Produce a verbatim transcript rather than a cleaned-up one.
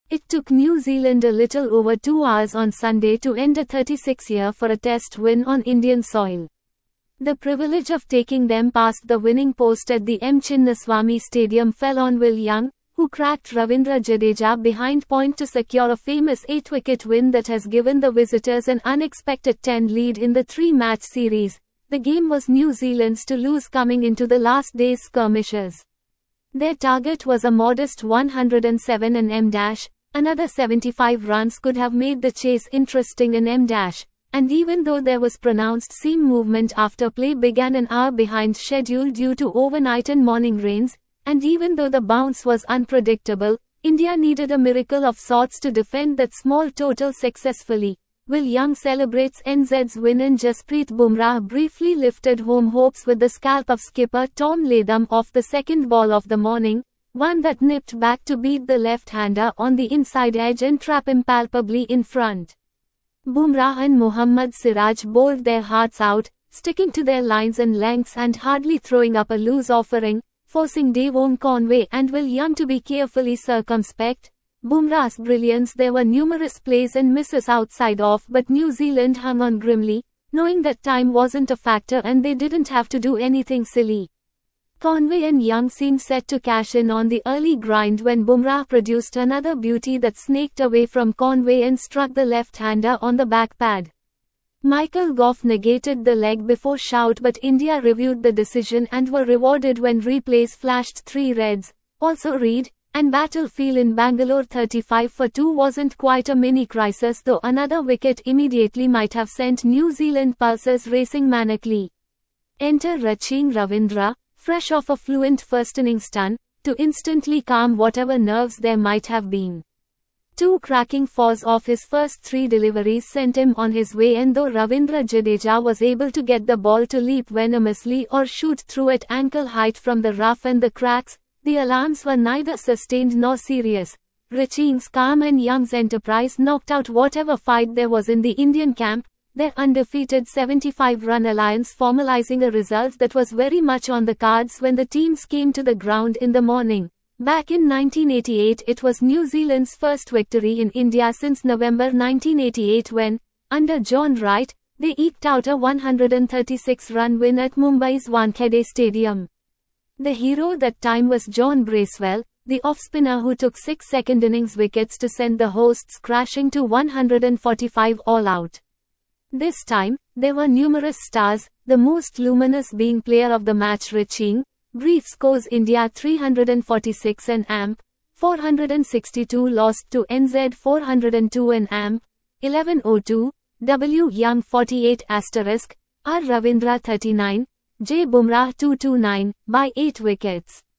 It took New Zealand a little over two hours on Sunday to end a thirty-six year for a test win on Indian soil. The privilege of taking them past the winning post at the M. Chinnaswamy Stadium fell on Will Young, who cracked Ravindra Jadeja behind point to secure a famous eight-wicket win that has given the visitors an unexpected ten lead in the three-match series. The game was New Zealand's to lose coming into the last day's skirmishes. Their target was a modest one hundred seven and M-. Another seventy-five runs could have made the chase interesting in M-. And even though there was pronounced seam movement after play began an hour behind schedule due to overnight and morning rains, and even though the bounce was unpredictable, India needed a miracle of sorts to defend that small total successfully. Will Young celebrates N Z's win and Jasprit Bumrah briefly lifted home hopes with the scalp of skipper Tom Latham off the second ball of the morning, one that nipped back to beat the left-hander on the inside edge and trap him palpably in front. Bumrah and Mohammad Siraj bowled their hearts out, sticking to their lines and lengths and hardly throwing up a loose offering, forcing Devon Conway and Will Young to be carefully circumspect. Bumrah's brilliance. There were numerous plays and misses outside off, but New Zealand hung on grimly, knowing that time wasn't a factor and they didn't have to do anything silly. Conway and Young seemed set to cash in on the early grind when Bumrah produced another beauty that snaked away from Conway and struck the left-hander on the back pad. Michael Goff negated the leg before shout, but India reviewed the decision and were rewarded when replays flashed three reds. Also Reed and Battlefield in Bangalore thirty-five for two wasn't quite a mini crisis, though another wicket immediately might have sent New Zealand pulses racing manically. Enter Raching Ravindra, fresh off a fluent first innings stun, to instantly calm whatever nerves there might have been. Two cracking fours off his first three deliveries sent him on his way, and though Ravindra Jadeja was able to get the ball to leap venomously or shoot through at ankle height from the rough and the cracks, the alarms were neither sustained nor serious. Raching's calm and Young's enterprise knocked out whatever fight there was in the Indian camp, their undefeated seventy-five run alliance formalizing a result that was very much on the cards when the teams came to the ground in the morning. Back in nineteen eighty-eight, it was New Zealand's first victory in India since November nineteen eighty-eight when, under John Wright, they eked out a one hundred thirty-six run win at Mumbai's Wankhede Stadium. The hero that time was John Bracewell, the off-spinner who took six second innings wickets to send the hosts crashing to one hundred forty-five all out. This time, there were numerous stars, the most luminous being player of the match Raching. Brief scores: India three hundred forty-six and A M P, four hundred sixty-two lost to N Z four hundred two and A M P, eleven oh two, W Young forty-eight asterisk, R Ravindra thirty-nine, J Bumrah two hundred twenty-nine, by eight wickets.